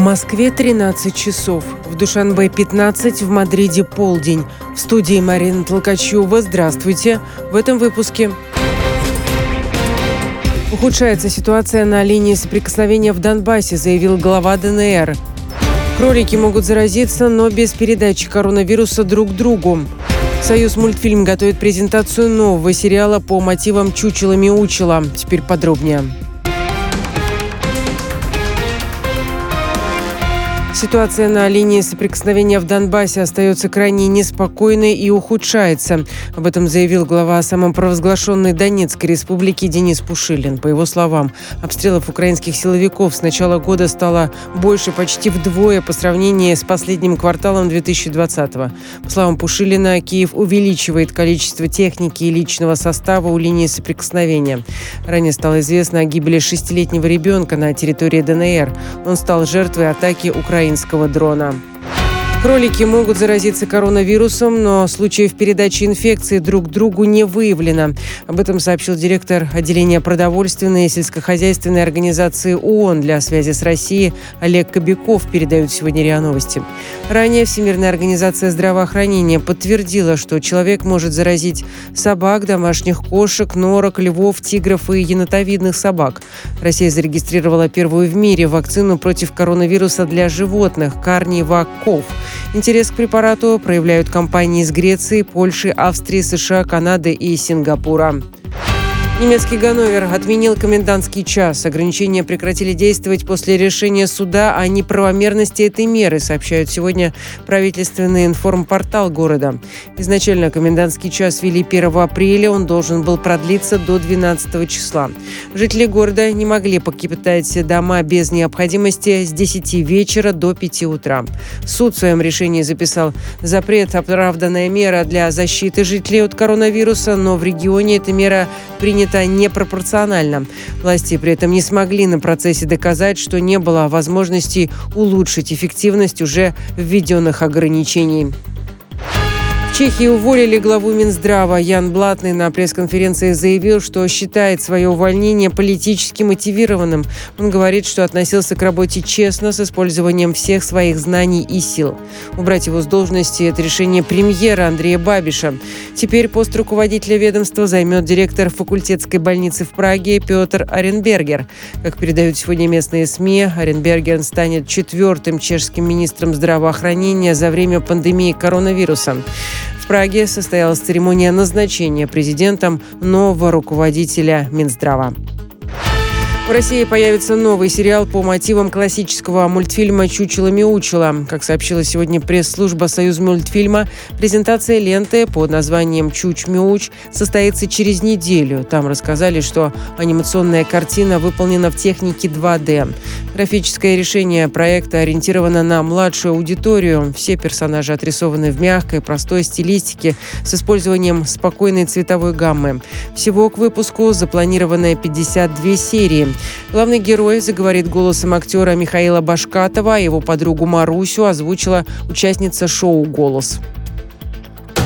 Москве 13 часов, в Душанбе 15, в Мадриде полдень. В студии Марина Толкачева. Здравствуйте. В этом выпуске. Ухудшается ситуация на линии соприкосновения в Донбассе, заявил глава ДНР. Кролики могут заразиться, но без передачи коронавируса друг другу. Союзмультфильм готовит презентацию нового сериала по мотивам «Чучело-мяучело». Теперь подробнее. Ситуация на линии соприкосновения в Донбассе остается крайне неспокойной и ухудшается. Об этом заявил глава самопровозглашенной Донецкой республики Денис Пушилин. По его словам, обстрелов украинских силовиков с начала года стало больше почти вдвое по сравнению с последним кварталом 2020-го. По словам Пушилина, Киев увеличивает количество техники и личного состава у линии соприкосновения. Ранее стало известно о гибели 6-летнего ребенка на территории ДНР. Он стал жертвой атаки украинского дрона. Кролики могут заразиться коронавирусом, но случаев передачи инфекции друг другу не выявлено. Об этом сообщил директор отделения продовольственной и сельскохозяйственной организации ООН для связи с Россией Олег Кобяков, передают сегодня РИА Новости. Ранее Всемирная организация здравоохранения подтвердила, что человек может заразить собак, домашних кошек, норок, львов, тигров и енотовидных собак. Россия зарегистрировала первую в мире вакцину против коронавируса для животных – Карнивак-Ков. Интерес к препарату проявляют компании из Греции, Польши, Австрии, США, Канады и Сингапура. Немецкий Ганновер отменил комендантский час. Ограничения прекратили действовать после решения суда о неправомерности этой меры, сообщают сегодня правительственный информпортал города. Изначально комендантский час ввели 1 апреля, он должен был продлиться до 12 числа. Жители города не могли покидать дома без необходимости с 10 вечера до 5 утра. Суд в своем решении записал: запрет – оправданная мера для защиты жителей от коронавируса, но в регионе эта мера принята непропорционально. Власти при этом не смогли на процессе доказать, что не было возможности улучшить эффективность уже введенных ограничений. В Чехии уволили главу Минздрава. Ян Блатный на пресс-конференции заявил, что считает свое увольнение политически мотивированным. Он говорит, что относился к работе честно, с использованием всех своих знаний и сил. Убрать его с должности – это решение премьера Андрея Бабиша. Теперь пост руководителя ведомства займет директор факультетской больницы в Праге Петр Аренбергер. Как передают сегодня местные СМИ, Аренбергер станет 4-м чешским министром здравоохранения за время пандемии коронавируса. В Праге состоялась церемония назначения президентом нового руководителя Минздрава. В России появится новый сериал по мотивам классического мультфильма «Чучело-мяучело». Как сообщила сегодня пресс-служба Союзмультфильма, презентация ленты под названием «Чуч-мяуч» состоится через неделю. Там рассказали, что анимационная картина выполнена в технике 2D. Графическое решение проекта ориентировано на младшую аудиторию. Все персонажи отрисованы в мягкой, простой стилистике с использованием спокойной цветовой гаммы. Всего к выпуску запланировано 52 серии. Главный герой заговорит голосом актера Михаила Башкатова, а его подругу Марусю озвучила участница шоу «Голос».